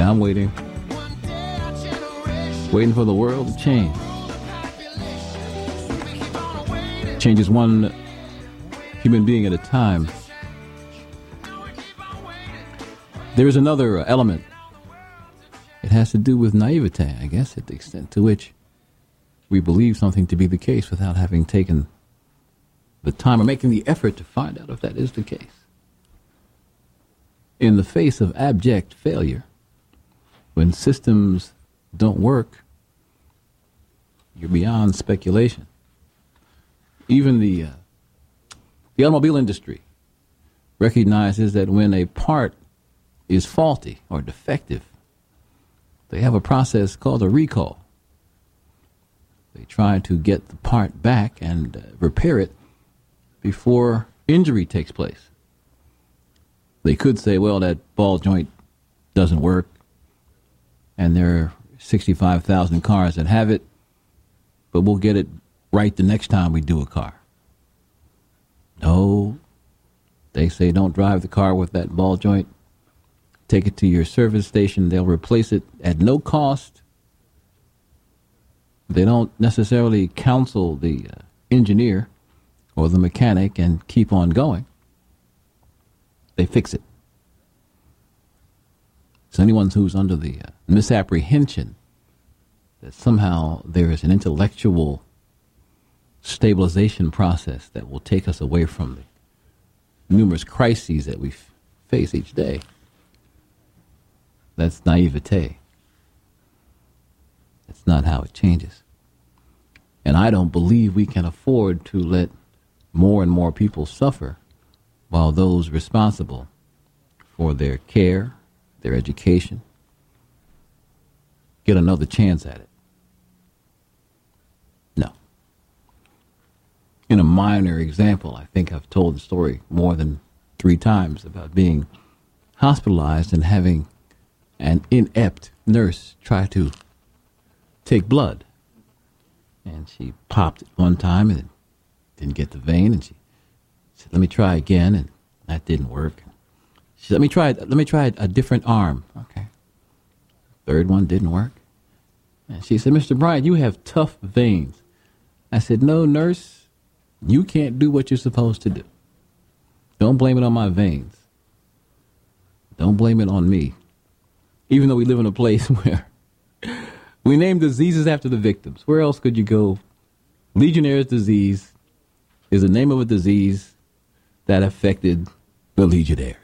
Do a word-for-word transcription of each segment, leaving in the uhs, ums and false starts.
Yeah, I'm waiting. Waiting for the world to change. Changes one human being at a time. There is another element. It has to do with naivete, I guess, at the extent to which we believe something to be the case without having taken the time or making the effort to find out if that is the case. In the face of abject failure, when systems don't work, you're beyond speculation. Even the uh, the automobile industry recognizes that when a part is faulty or defective, they have a process called a recall. They try to get the part back and uh, repair it before injury takes place. They could say, well, that ball joint doesn't work, and there are sixty-five thousand cars that have it, but we'll get it right the next time we do a car. No, they say don't drive the car with that ball joint. Take it to your service station. They'll replace it at no cost. They don't necessarily counsel the uh, engineer or the mechanic and keep on going. They fix it. So anyone who's under the uh, misapprehension that somehow there is an intellectual stabilization process that will take us away from the numerous crises that we f- face each day, that's naivete. That's not how it changes. And I don't believe we can afford to let more and more people suffer while those responsible for their care, their education, get another chance at it. No. In a minor example, I think I've told the story more than three times about being hospitalized and having an inept nurse try to take blood. And she popped it one time and didn't get the vein, and she said, let me try again, and that didn't work. She said, let me try let me try a different arm. Okay. Third one didn't work. And she said, Mister Bryant, you have tough veins. I said, no, nurse, you can't do what you're supposed to do. Don't blame it on my veins. Don't blame it on me. Even though we live in a place where we name diseases after the victims. Where else could you go? Legionnaire's disease is the name of a disease that affected the Legionnaires.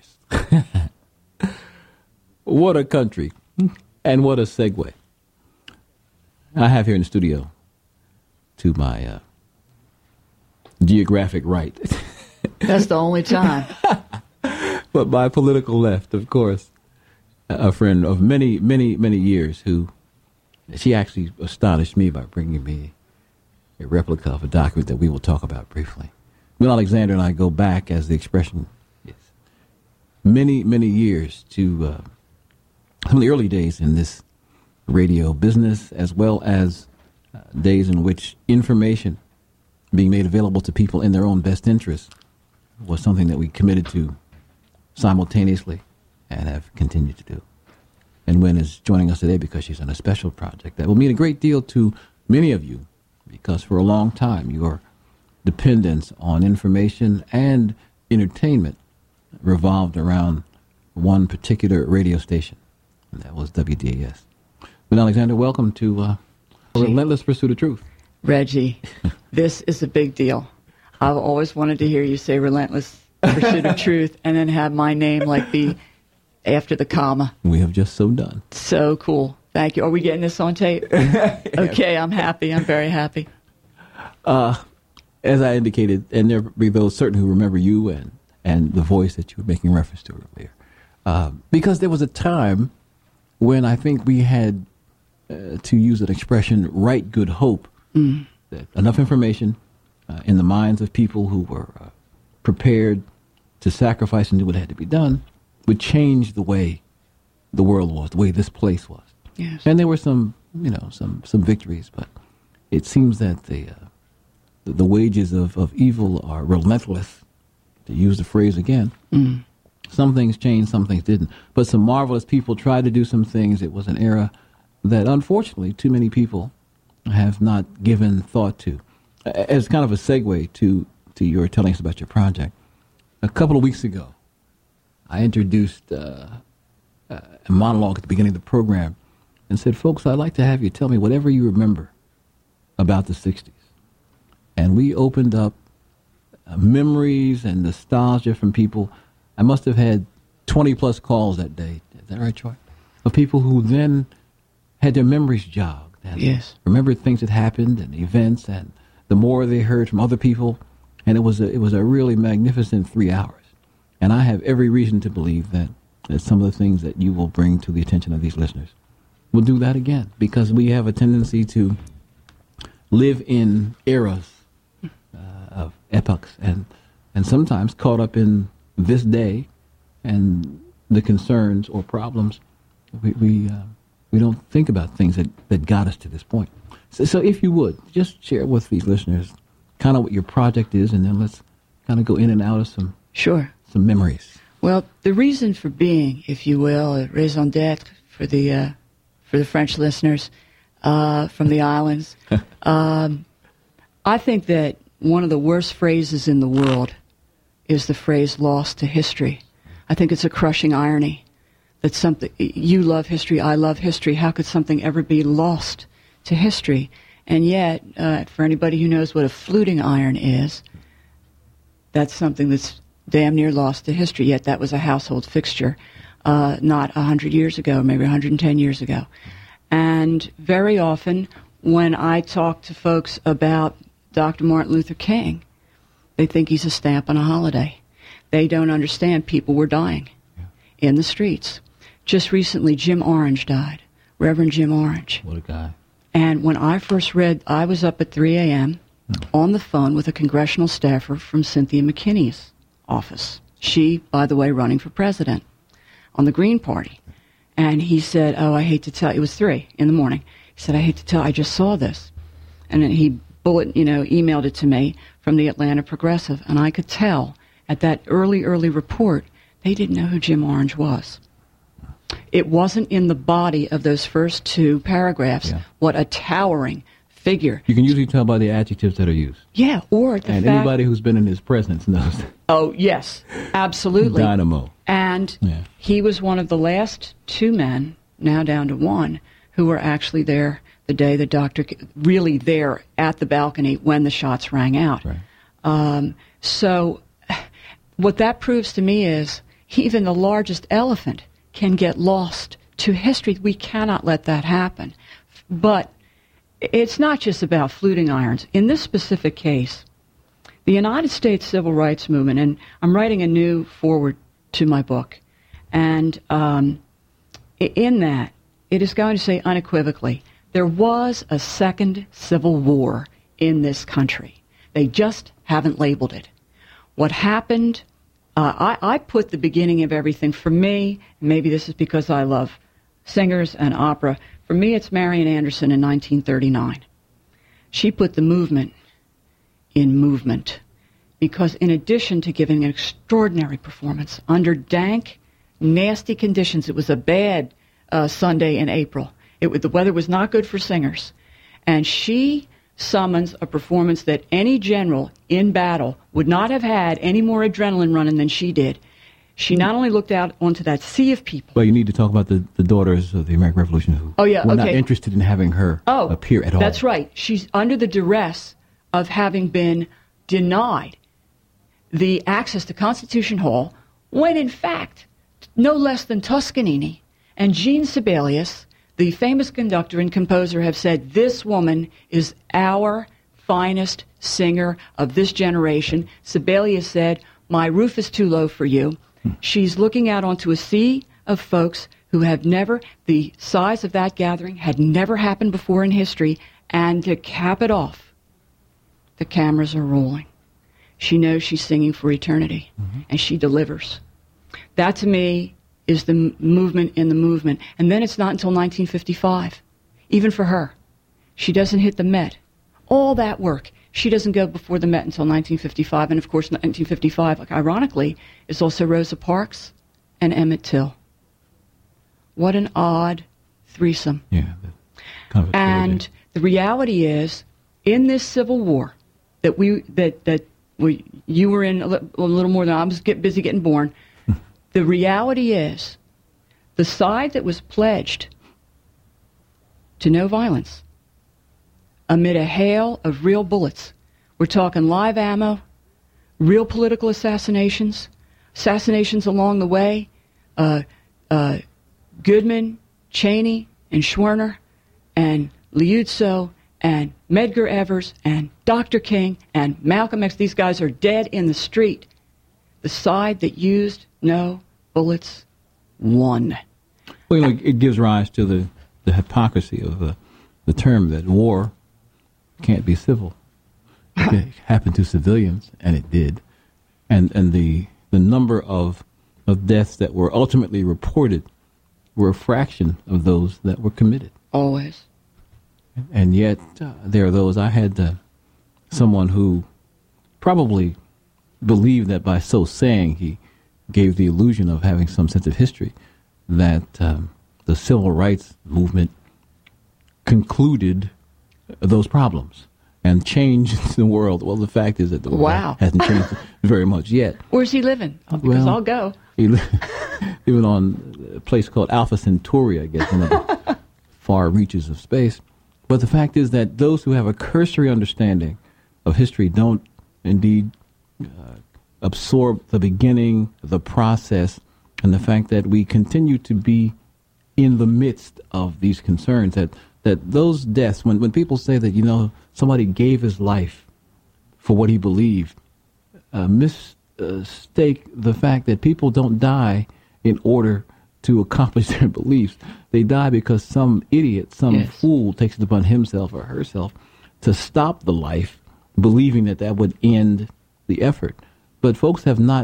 What a country. And what a segue. I have here in the studio, to my uh, geographic right. That's the only time. But my political left, of course, a friend of many, many, many years who, she actually astonished me by bringing me a replica of a document that we will talk about briefly. Will Alexander and I go back, as the expression is, many, many years to uh, some of the early days in this radio business, as well as uh, days in which information being made available to people in their own best interest was something that we committed to simultaneously and have continued to do. And Wynn is joining us today because she's on a special project that will mean a great deal to many of you, because for a long time your dependence on information and entertainment revolved around one particular radio station, and that was W D A S. Wynn Alexander, welcome to uh, Relentless Pursuit of Truth. Reggie, this is a big deal. I've always wanted to hear you say Relentless Pursuit of Truth and then have my name like be after the comma. We have just so done. So cool. Thank you. Are we getting this on tape? Okay, I'm happy. I'm very happy. Uh, as I indicated, and there will be those certain who remember you and, and the voice that you were making reference to earlier. Uh, because there was a time when I think we had, uh, to use an expression, right good hope, mm. that enough information uh, in the minds of people who were uh, prepared to sacrifice and do what had to be done would change the way the world was, the way this place was. Yes. And there were some, you know, some, some victories, but it seems that the uh, the wages of, of evil are relentless, to use the phrase again. Mm. Some things changed, some things didn't. But some marvelous people tried to do some things. It was an era that, unfortunately, too many people have not given thought to. As kind of a segue to, to your telling us about your project, a couple of weeks ago, I introduced uh, a monologue at the beginning of the program and said, folks, I'd like to have you tell me whatever you remember about the sixties. And we opened up uh, memories and nostalgia from people. I must have had twenty plus calls that day. Is that right, Troy? Of people who then had their memories jogged and yes. remembered things that happened and events, and the more they heard from other people, and it was a, it was a really magnificent three hours. And I have every reason to believe that, that some of the things that you will bring to the attention of these listeners will do that again, because we have a tendency to live in eras uh, of epochs, and and sometimes caught up in this day and the concerns or problems, we we, uh, we don't think about things that, that got us to this point. So, so if you would, just share with these listeners kind of what your project is, and then let's kind of go in and out of some sure some memories. Well, the reason for being, if you will, a raison d'etre for the uh, for the French listeners uh, from the islands, um, I think that one of the worst phrases in the world is the phrase "lost to history." I think it's a crushing irony that something, you love history, I love history. How could something ever be lost to history? And yet, uh, for anybody who knows what a fluting iron is, that's something that's damn near lost to history. Yet that was a household fixture, uh, not one hundred years ago, maybe one hundred ten years ago. And very often, when I talk to folks about Doctor Martin Luther King, they think he's a stamp on a holiday. They don't understand people were dying yeah. in the streets. Just recently, Jim Orange died, Reverend Jim Orange. What a guy. And when I first read, I was up at three a.m. Oh. on the phone with a congressional staffer from Cynthia McKinney's office. She, by the way, running for president on the Green Party. And he said, oh, I hate to tell you, it was three in the morning. He said, I hate to tell you, I just saw this. And then he bullet, you know, emailed it to me from the Atlanta Progressive. And I could tell at that early, early report, they didn't know who Jim Orange was. It wasn't in the body of those first two paragraphs yeah. what a towering figure. You can usually tell by the adjectives that are used. Yeah, or the and fact... anybody who's been in his presence knows. Oh, yes, absolutely. Dynamo. And yeah. he was one of the last two men, now down to one, who were actually there the day the doctor, really there at the balcony when the shots rang out. Right. Um, so what that proves to me is even the largest elephant can get lost to history. We cannot let that happen. But it's not just about fluting irons. In this specific case, the United States Civil Rights Movement, and I'm writing a new foreword to my book, and um, in that, it is going to say unequivocally, there was a second civil war in this country. They just haven't labeled it. What happened, uh, I, I put the beginning of everything, for me, maybe this is because I love singers and opera, for me it's Marian Anderson in nineteen thirty-nine. She put the movement in movement, because in addition to giving an extraordinary performance under dank, nasty conditions, it was a bad uh, Sunday in April. It was, the weather was not good for singers. And she summons a performance that any general in battle would not have had any more adrenaline running than she did. She not only looked out onto that sea of people. Well, you need to talk about the, the daughters of the American Revolution who oh, yeah, were okay. not interested in having her oh, appear at all. That's right. She's under the duress of having been denied the access to Constitution Hall when, in fact, no less than Toscanini and Jean Sibelius, the famous conductor and composer, have said, this woman is our finest singer of this generation. Sibelius said, my roof is too low for you. Hmm. She's looking out onto a sea of folks who have never, the size of that gathering had never happened before in history, and to cap it off, the cameras are rolling. She knows she's singing for eternity, mm-hmm. and she delivers. That, to me, is the m- movement in the movement. And then it's not until nineteen fifty-five, even for her. She doesn't hit the Met. All that work, she doesn't go before the Met until nineteen fifty-five. And, of course, nineteen fifty-five, like, ironically, is also Rosa Parks' and Emmett Till. What an odd threesome. Yeah. Kind of and the reality is, in this Civil War that we that that we you were in a, li- a little more than I was get busy getting born, the reality is, the side that was pledged to no violence amid a hail of real bullets. We're talking live ammo, real political assassinations, assassinations along the way, uh, uh, Goodman, Cheney, and Schwerner, and Liuzzo, and Medgar Evers, and Doctor King, and Malcolm X. These guys are dead in the street. The side that used no bullets won. Well, you know, it gives rise to the, the hypocrisy of the, the term that war can't be civil. It happened to civilians, and it did. And and the the number of of deaths that were ultimately reported were a fraction of those that were committed. Always. And yet, uh, there are those. I had uh, someone who probably believed that by so saying he gave the illusion of having some sense of history, that um, the civil rights movement concluded those problems and changed the world. Well, the fact is that the world wow. hasn't changed very much yet. Where's he living? Because well, I'll go. He li- living on a place called Alpha Centauri, I guess, in the far reaches of space. But the fact is that those who have a cursory understanding of history don't indeed uh, absorb the beginning, the process, and the fact that we continue to be in the midst of these concerns, that that those deaths, when, when people say that, you know, somebody gave his life for what he believed, uh, mistake the fact that people don't die in order to accomplish their beliefs. They die because some idiot, some yes. fool takes it upon himself or herself to stop the life, believing that that would end the effort. But folks have not,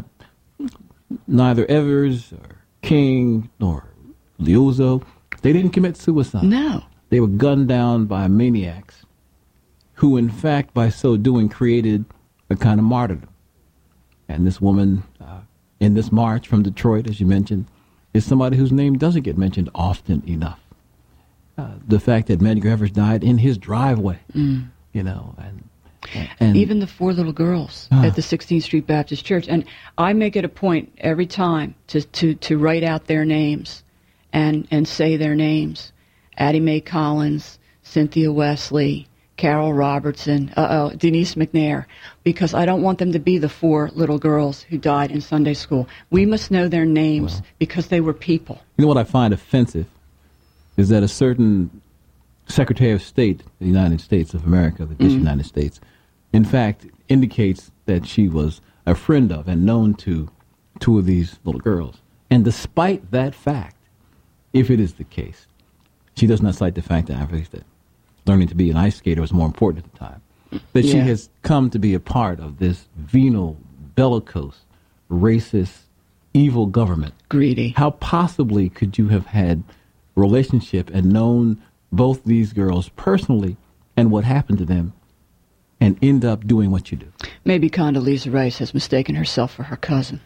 neither Evers or King nor Liuzzo, they didn't commit suicide. No. They were gunned down by maniacs who, in fact, by so doing, created a kind of martyrdom. And this woman uh, in this march from Detroit, as you mentioned, is somebody whose name doesn't get mentioned often enough. Uh, the fact that Medgar Evers died in his driveway, mm. you know, and, and even the four little girls uh, at the sixteenth Street Baptist Church. And I make it a point every time to, to, to write out their names and, and say their names. Addie Mae Collins, Cynthia Wesley, Carol Robertson, uh-oh, Denise McNair, because I don't want them to be the four little girls who died in Sunday school. We must know their names well, because they were people. You know what I find offensive is that a certain Secretary of State of the United States of America, the mm-hmm. United States, in fact, indicates that she was a friend of and known to two of these little girls. And despite that fact, if it is the case, she does not cite the fact that, that learning to be an ice skater was more important at the time. That yeah. she has come to be a part of this venal, bellicose, racist, evil government. Greedy. How possibly could you have had a relationship and known both these girls personally and what happened to them and end up doing what you do? Maybe Condoleezza Rice has mistaken herself for her cousin.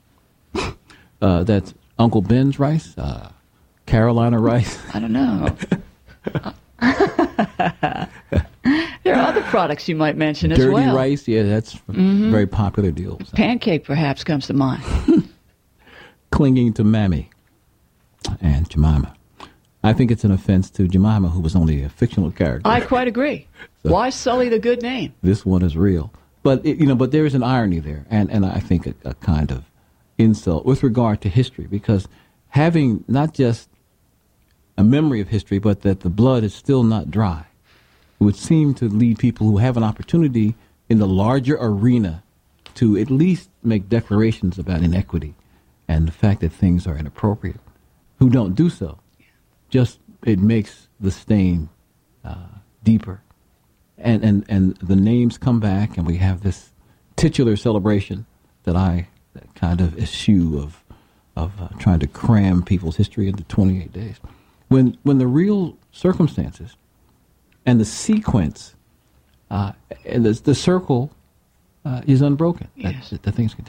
uh, that's Uncle Ben's Rice? Uh, Carolina Rice? I don't know. There are other products you might mention as Dirty well. Dirty rice, yeah, that's mm-hmm. a very popular deal. So. Pancake perhaps comes to mind. Clinging to Mammy and Jemima. I think it's an offense to Jemima, who was only a fictional character. I quite agree. So why sully the good name? This one is real. But, it, you know, but there is an irony there, and, and I think a, a kind of insult with regard to history, because having not just a memory of history, but that the blood is still not dry, would seem to lead people who have an opportunity in the larger arena to at least make declarations about inequity and the fact that things are inappropriate, who don't do so. Just, it makes the stain uh, deeper. And, and, and the names come back, and we have this titular celebration that I that kind of eschew of, of uh, trying to cram people's history into twenty-eight days. When when the real circumstances and the sequence uh, and the, the circle uh, is unbroken, yes. that, that things continue.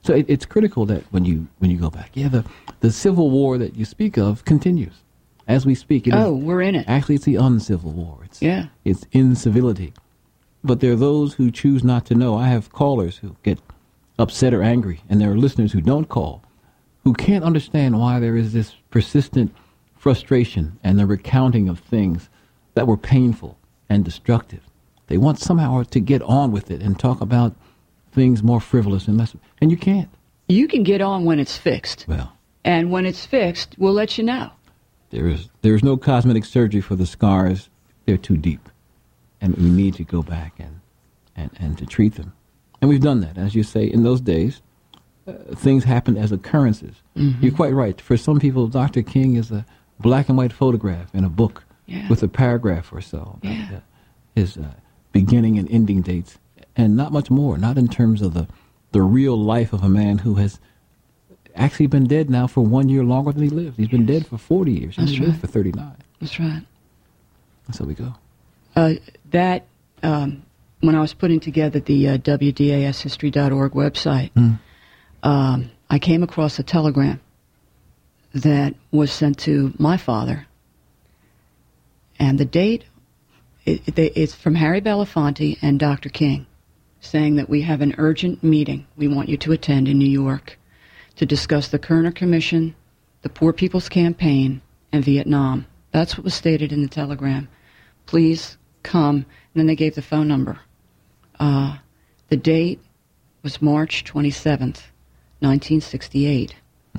So it, it's critical that when you when you go back, yeah, the the civil war that you speak of continues as we speak. It oh, is, we're in it. Actually, it's the uncivil war. It's, yeah, it's incivility. But there are those who choose not to know. I have callers who get upset or angry, and there are listeners who don't call, who can't understand why there is this persistent frustration and the recounting of things that were painful and destructive. They want somehow to get on with it and talk about things more frivolous and less, and you can't. You can get on when it's fixed. Well, and when it's fixed, we'll let you know. There is there is no cosmetic surgery for the scars. They're too deep, and we need to go back and, and, and to treat them. And we've done that. As you say, in those days, uh, things happened as occurrences. Mm-hmm. You're quite right. For some people, Doctor King is a black and white photograph in a book yeah. with a paragraph or so. Yeah. Uh, his uh, beginning and ending dates, and not much more, not in terms of the, the real life of a man who has actually been dead now for one year longer than he lived. He's been yes. dead for forty years. That's he right. lived for thirty-nine. That's right. And so we go. Uh, that, um, when I was putting together the uh, W D A S history dot org website, mm. um, I came across a telegram that was sent to my father. And the date, it, it, it's from Harry Belafonte and Doctor King, saying that we have an urgent meeting we want you to attend in New York to discuss the Kerner Commission, the Poor People's Campaign, and Vietnam. That's what was stated in the telegram. Please come. And then they gave the phone number. Uh, the date was March twenty-seventh, nineteen sixty-eight.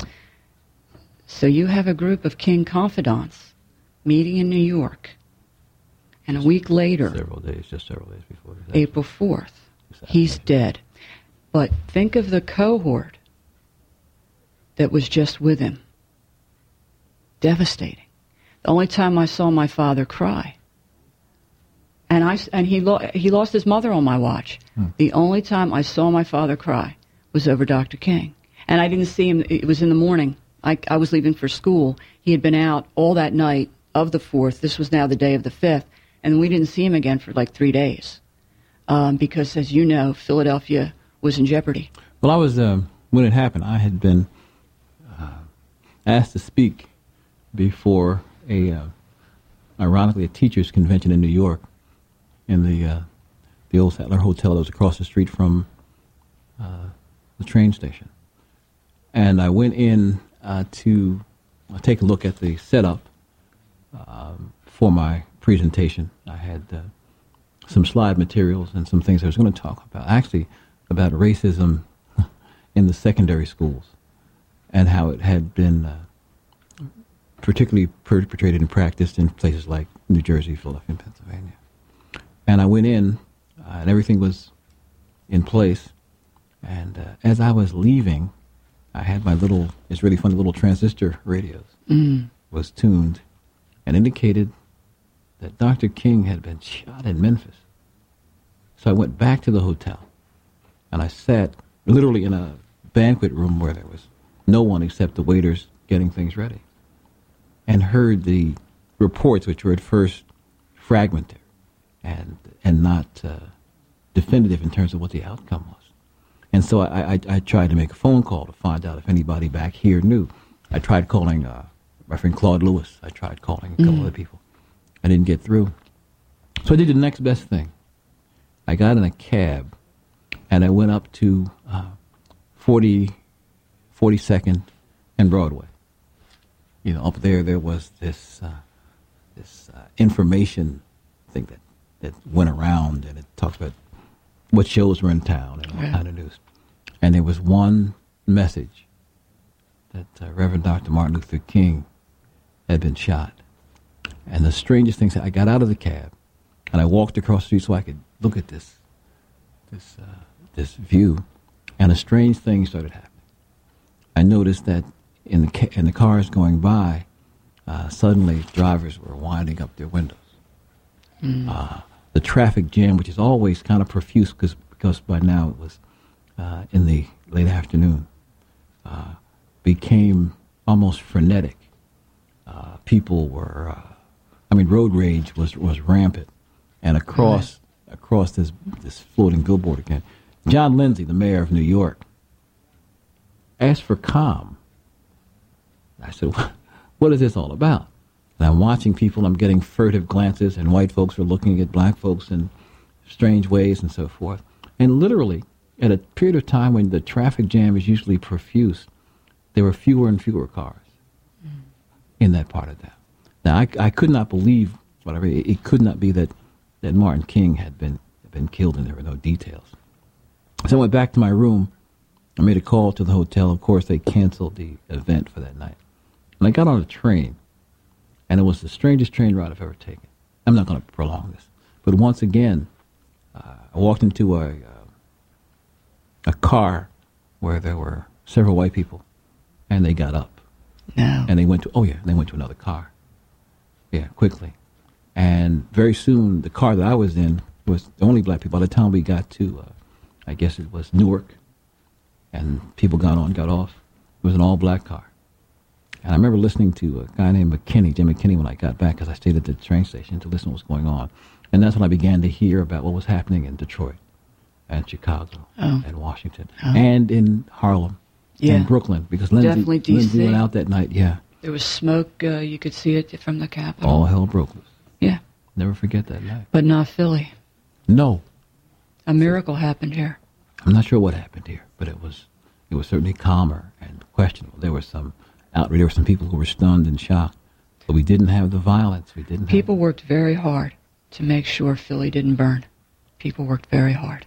So you have a group of King confidants meeting in New York. And a week later, several days, just several days before, April fourth, he's dead. But think of the cohort that was just with him. Devastating. The only time I saw my father cry, and I and he lo- he lost his mother on my watch. Hmm. The only time I saw my father cry was over Doctor King, and I didn't see him. It was in the morning. I, I was leaving for school. He had been out all that night of the fourth. This was now the day of the fifth, and we didn't see him again for like three days, um, because, as you know, Philadelphia was in jeopardy. Well, I was um, when it happened. I had been uh, asked to speak before a, uh, ironically, a teachers' convention in New York, in the uh, the old Sattler Hotel that was across the street from uh, the train station, and I went in uh, to uh, take a look at the setup um, for my presentation. I had uh, some slide materials and some things I was going to talk about, actually about racism in the secondary schools and how it had been uh, particularly perpetrated and practiced in places like New Jersey, Philadelphia, and Pennsylvania. And I went in, uh, and everything was in place. And uh, as I was leaving, I had my little, it's really funny, little transistor radios mm. was tuned and indicated that Doctor King had been shot in Memphis. So I went back to the hotel, and I sat literally in a banquet room where there was no one except the waiters getting things ready, and heard the reports, which were at first fragmentary and and not uh, definitive in terms of what the outcome was. And so I, I, I tried to make a phone call to find out if anybody back here knew. I tried calling uh, my friend Claude Lewis. I tried calling a couple mm. other people. I didn't get through. So I did the next best thing. I got in a cab, and I went up to uh, forty, forty-second and Broadway. You know, up there, there was this uh, this uh, information thing that, that went around, and it talked about what shows were in town and all right. kind of news. And there was one message that uh, Reverend Doctor Martin Luther King had been shot. And the strangest thing, I got out of the cab, and I walked across the street so I could look at this this uh, this view, and a strange thing started happening. I noticed that in the ca- in the cars going by, uh, suddenly drivers were winding up their windows. Mm. Uh, the traffic jam, which is always kind of profuse because because by now it was uh, in the late afternoon, uh, became almost frenetic. Uh, people were, uh, I mean, road rage was, was rampant, and across right. across this this floating billboard again, John Lindsay, the mayor of New York, asked for calm. I said, what is this all about? And I'm watching people, I'm getting furtive glances, and white folks are looking at black folks in strange ways and so forth. And literally, at a period of time when the traffic jam is usually profuse, there were fewer and fewer cars mm. in that part of town. Now, I, I could not believe, whatever, it, it could not be that, that Martin King had been, been killed and there were no details. So I went back to my room. I made a call to the hotel. Of course, they canceled the event for that night. And I got on a train, and it was the strangest train ride I've ever taken. I'm not going to prolong this. But once again, uh, I walked into a, uh, a car where there were several white people, and they got up. No. And they went to, oh yeah, they went to another car. Yeah, quickly. And very soon, the car that I was in was the only black people. By the time we got to, uh, I guess it was Newark, and people got on, got off, it was an all-black car. And I remember listening to a guy named McKinney, Jim McKinney, when I got back, because I stayed at the train station to listen to what was going on. And that's when I began to hear about what was happening in Detroit and Chicago oh. and Washington oh. and in Harlem yeah. and Brooklyn, because Lindsay, Definitely D C. Lindsay went out that night, yeah. There was smoke. Uh, you could see it from the Capitol. All hell broke loose. Yeah. Never forget that night. But not Philly. No. A miracle happened here. I'm not sure what happened here, but it was it was certainly calmer and questionable. There were some outrage. There were some people who were stunned and shocked, but we didn't have the violence. We didn't. People have worked very hard to make sure Philly didn't burn. People worked very hard.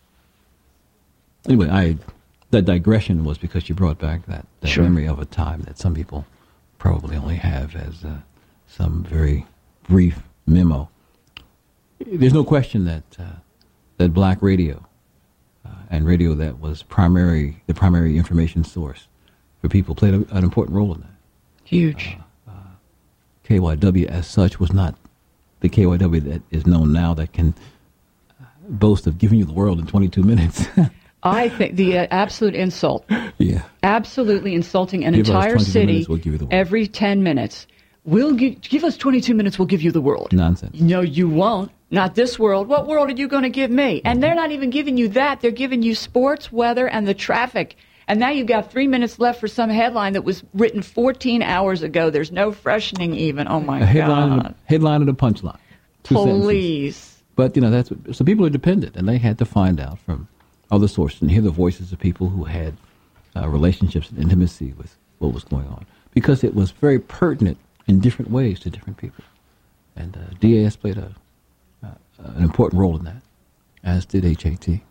Anyway, I that digression was because you brought back that, that sure. memory of a time that some people probably only have as uh, some very brief memo. There's no question that uh, that black radio uh, and radio that was primary the primary information source for people played a, an important role in that. Huge. Uh, uh, K Y W as such was not the K Y W that is known now that can uh, boast of giving you the world in twenty-two minutes. I think the uh, absolute insult. Yeah. Absolutely insulting an give entire city minutes, we'll give you the world. Every ten minutes. We'll give, give us twenty-two minutes, we'll give you the world. Nonsense. No, you won't. Not this world. What world are you going to give me? And they're not even giving you that. They're giving you sports, weather, and the traffic. And now you've got three minutes left for some headline that was written fourteen hours ago. There's no freshening even. Oh, my a headline God. And a, headline and a punchline. Two Please. Sentences. But, you know, that's what, so people are dependent, and they had to find out from other sources and hear the voices of people who had uh, relationships and intimacy with what was going on. Because it was very pertinent in different ways to different people. And uh, D A S played a, uh, an important role in that, as did H A T.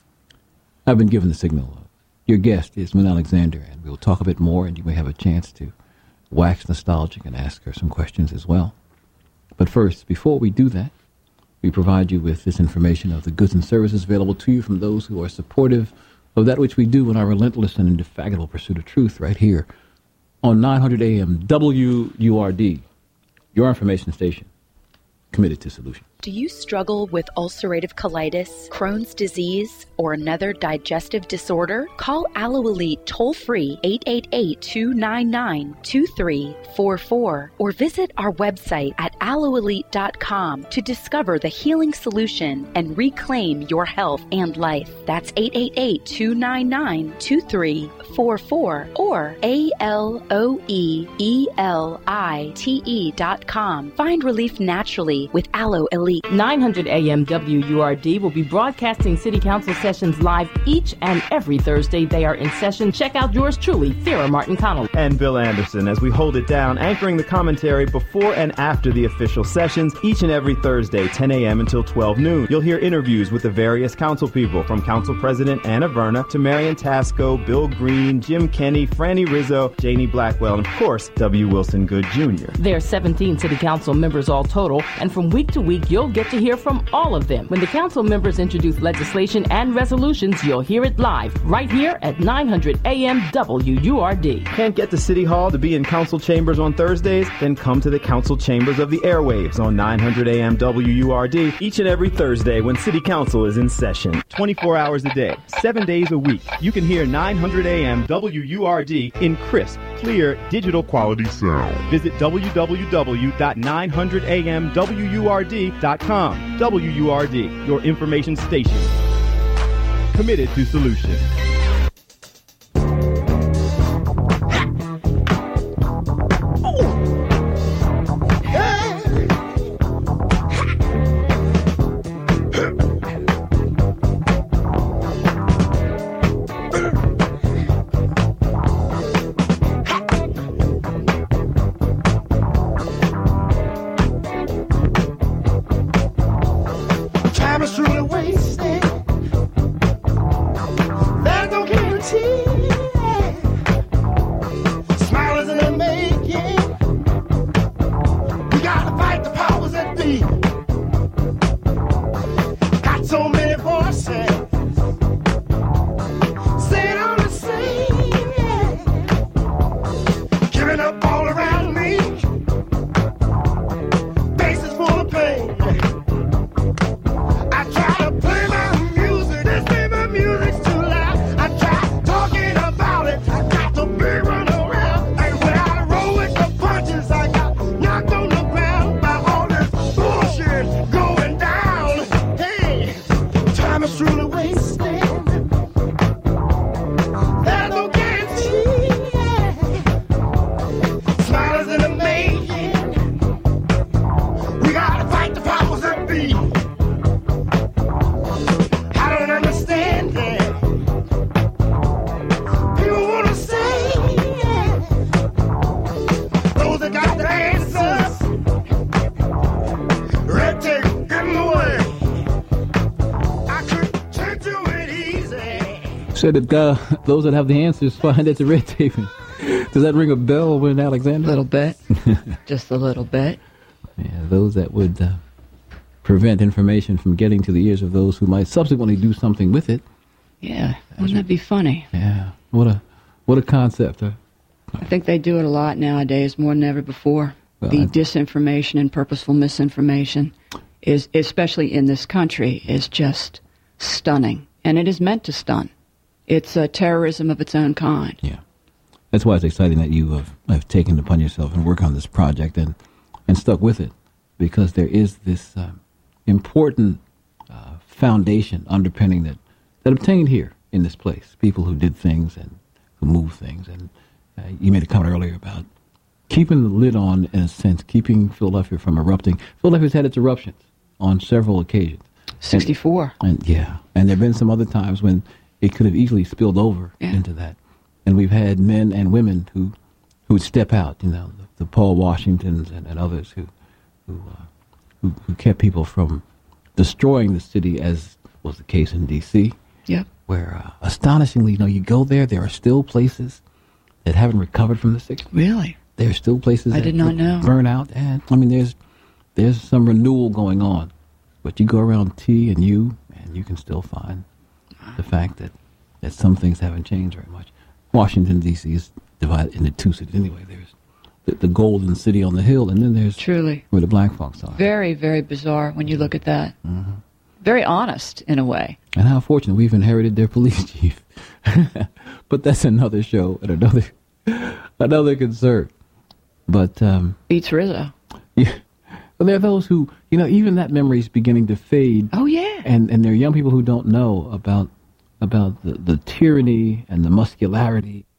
I've been given the signal. Your guest is Moon Alexander, and we'll talk a bit more, and you may have a chance to wax nostalgic and ask her some questions as well. But first, before we do that, we provide you with this information of the goods and services available to you from those who are supportive of that which we do in our relentless and indefatigable pursuit of truth right here on nine hundred A M W U R D, your information station, committed to solutions. Do you struggle with ulcerative colitis, Crohn's disease, or another digestive disorder? Call Aloe Elite toll-free eight eight eight, two nine nine, two three four four or visit our website at aloe elite dot com to discover the healing solution and reclaim your health and life. That's eight eight eight, two nine nine, two three four four or A L O E E L I T E dot com. Find relief naturally with Aloe Elite. nine hundred A M W U R D will be broadcasting City Council sessions live each and every Thursday they are in session. Check out yours truly, Thera Martin Connell. And Bill Anderson, as we hold it down, anchoring the commentary before and after the official sessions each and every Thursday, ten A M until twelve noon. You'll hear interviews with the various council people, from Council President Anna Verna to Marion Tasco, Bill Green, Jim Kenney, Franny Rizzo, Janie Blackwell, and of course, W. Wilson Good Junior There are seventeen City Council members all total, and from week to week, you'll get to hear from all of them. When the council members introduce legislation and resolutions, you'll hear it live, right here at nine hundred A M W U R D. Can't get to City Hall to be in council chambers on Thursdays? Then come to the council chambers of the airwaves on nine hundred A M W U R D each and every Thursday when City Council is in session. twenty-four hours a day, seven days a week. You can hear nine hundred A M W U R D in crisp, clear, digital quality sound. Visit w w w dot nine hundred A M W U R D dot com. W U R D, your information station. Committed to solutions. said that uh, those that have the answers find it's a red taping. Does that ring a bell with Alexander? A little bit. Just a little bit. Yeah, those that would uh, prevent information from getting to the ears of those who might subsequently do something with it. Yeah, wouldn't that be funny? Yeah, what a what a concept. Huh? I think they do it a lot nowadays, more than ever before. Well, the I- disinformation and purposeful misinformation is, especially in this country, is just stunning. And it is meant to stun. It's a terrorism of its own kind. Yeah. That's why it's exciting that you have, have taken it upon yourself and work on this project and, and stuck with it, because there is this uh, important uh, foundation underpinning that, that obtained here in this place. People who did things and who moved things. And uh, you made a comment earlier about keeping the lid on, in a sense, keeping Philadelphia from erupting. Philadelphia's had its eruptions on several occasions. sixty-four. And, and yeah, and there have been some other times when it could have easily spilled over Yeah. into that. And we've had men and women who who would step out, you know, the, the Paul Washingtons and, and others who who, uh, who who kept people from destroying the city, as was the case in D C, Yep. where uh, astonishingly, you know, you go there, there are still places that haven't recovered from the sixties. Really? There are still places I that did not know. burn out. And I mean, there's there's some renewal going on, but you go around T and U, and you can still find the fact that, that some things haven't changed very much. Washington, D C is divided into two cities anyway. There's the, the golden city on the hill, and then there's Truly. where the black folks are. Very, very bizarre when you look at that. Mm-hmm. Very honest, in a way. And how fortunate we've inherited their police chief. But that's another show and another another concern. But um, Beats Rizzo. yeah, but there are those who, you know, even that memory is beginning to fade. Oh, yeah. And and there are young people who don't know about about the, the tyranny and the muscularity